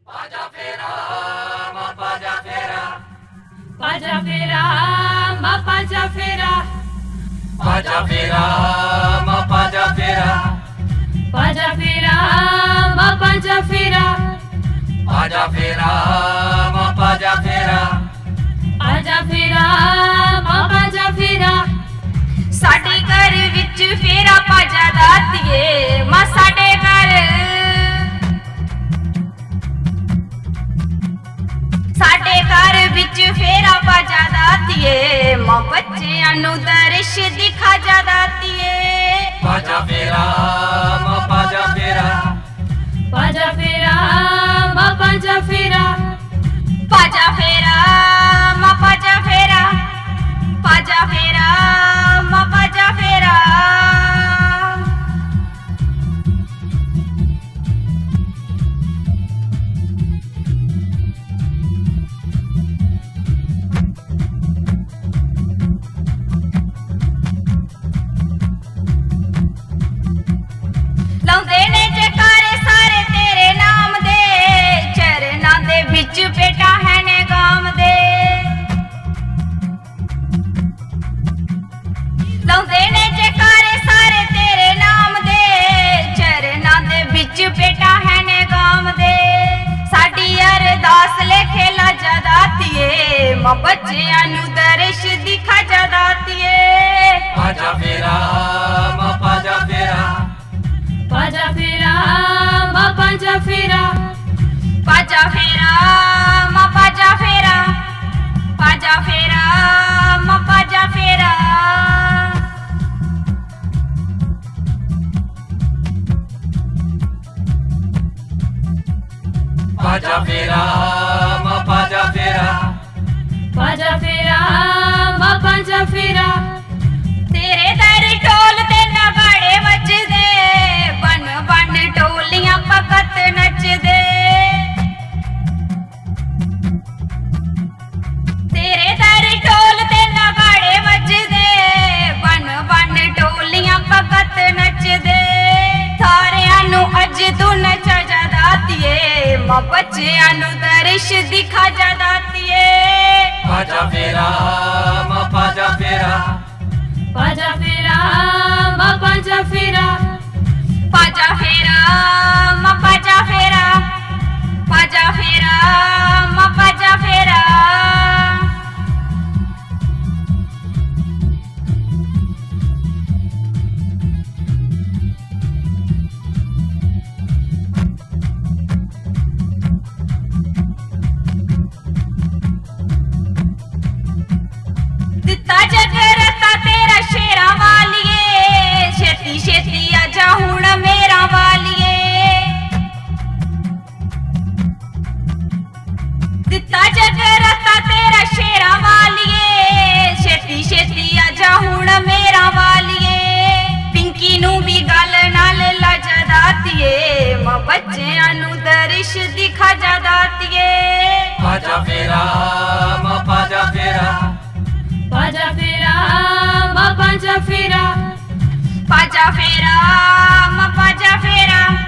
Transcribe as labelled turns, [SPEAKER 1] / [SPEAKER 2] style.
[SPEAKER 1] Pajafera, ma pajafera.
[SPEAKER 2] Pajafera, ma pajafera.
[SPEAKER 1] Pajafera, ma pajafera.
[SPEAKER 2] Pajafera, ma pajafera.
[SPEAKER 1] Pajafera, ma pajafera.
[SPEAKER 2] Pajafera, ma pajafera.
[SPEAKER 3] ਸਾਡੇ ਘਰ ਵਿੱਚ ਫੇਰਾ ਪਾਜਾ ਦਾਤੀਏ ਮਾਂ ਸਾਡੇ ਘਰ ਵਿੱਚ ਫੇਰਾ ਪਾਜਾ ਦਾਤੀਏ ਮਾਂ ਬੱਚਿਆਂ ਨੂੰ ਦਰਸ਼ ਦਿਖਾ ਜਾ ਦਾਤੀਏ
[SPEAKER 1] Pajafera, ma pajafera.
[SPEAKER 2] Pajafera, ma pajafera.
[SPEAKER 3] ਪਾਜਾ ਫੇਰਾ ਮਾਂ ਪਾਜਾ ਫੇਰਾ ਪਾਜਾ ਫੇਰਾ ਮਾਂ ਪਾਜਾ ਫੇਰਾ ਲਾਉਂਦੇ ਨੇ ਜੈਕਾਰੇ ਸਾਰੇ ਤੇਰੇ ਨਾਮ ਦੇ ਚਰਨਾਂ ਦੇ ਵਿੱਚ ਬੇਟਾ ਹੈ ਨੇ ਗਾਮ ਦੇ ਲਾਉਂਦੇ ਨੇ ਜੈਕਾਰੇ ਸਾਰੇ ਤੇਰੇ ਨਾਮ ਦੇ ਚਰਨਾਂ ਦੇ ਵਿੱਚ ਬੇਟਾ ਹੈ ਨੇ ਗਾਮ ਦੇ ਸਾਡੀ ਅਰਦਾਸ ਲਿਖੇ ਲਾਜਾ ਦਾਤੀਏ ਮਾਂ ਬੱਚਿਆਂ ਨੂੰ ਦਰਸ਼ ਦਿਖਾ ਜਾ ਦਾਤੀਏ
[SPEAKER 1] Pajafera, ma pajafera.
[SPEAKER 2] Pajafera, ma pajafera.
[SPEAKER 3] ਪਾਜਾ ਫੇਰਾ ਮਾਂ ਪਾਜਾ ਫੇਰਾ ਪਾਜਾ ਫੇਰਾ ਮਾਂ ਪਾਜਾ ਫੇਰਾ
[SPEAKER 1] Pajafera, ma pajafera.
[SPEAKER 2] Pajafera, ma pajafera.
[SPEAKER 3] ਤੇਰੇ ਦਰ ਢੋਲ ਤੇ ਨਗਾੜੇ ਵੱਜਦੇ ਬਨ ਬਨ ਢੋਲੀਆਂ ਭਗਤ ਨੱਚਦੇ ਤੇਰੇ ਦਰ ਢੋਲ ਤੇ ਨਗਾੜੇ ਵੱਜਦੇ ਬਨ ਬਨ ਢੋਲੀਆਂ ਭਗਤ ਨੱਚਦੇ ਸਾਰਿਆਂ ਨੂੰ ਅੱਜ ਤੂੰ ਨਚਾ ਜਾ ਦਾਤੀਏ ਮਾਂ ਬੱਚਿਆਂ ਨੂੰ ਦਰਸ਼ ਦਿਖਾ ਜਾ ਦਾਤੀਏ
[SPEAKER 1] Pajafera, ma pajafera.
[SPEAKER 2] Pajafera, ma pajafera.
[SPEAKER 3] ਪਾਜਾ ਫੇਰਾ ਮਾਂ ਪਾਜਾ ਫੇਰਾ ਪਾਜਾ ਫੇਰਾ ਮਾਂ ਪਾਜਾ ਫੇਰਾ ਦਿੱਤਾ ਜਗਰਤਾ ਤੇਰਾ ਸ਼ੇਰਾਂ ਵਾਲੀਏ ਛੇਤੀ ਛੇਤੀ ਆਜਾ ਹੁਣ ਮੇਰਾ ਵਾਲੀਏ ਦਿੱਤਾ ਜਗਰਤਾ ਤੇਰਾ ਸ਼ੇਰਾਂ ਵਾਲੀਏ ਛੇਤੀ ਛੇਤੀ ਆਜਾ ਹੁਣ ਮੇਰਾ ਵਾਲੀਏ ਪਿੰਕੀ ਨੂੰ ਵੀ ਗੱਲ ਨਾਲ ਲਾਜਾ ਦਾਤੀਏ ਮਾਂ ਬੱਚਿਆਂ ਨੂੰ ਦਰਸ਼ ਦਿਖਾ ਜਾ ਦਾਤੀਏ
[SPEAKER 1] Pajafera, ma pajafera.
[SPEAKER 2] Pajafera, ma pajafera.
[SPEAKER 3] ਪਾਜਾ ਫੇਰਾ ਮਾਂ ਪਾਜਾ ਫੇਰਾ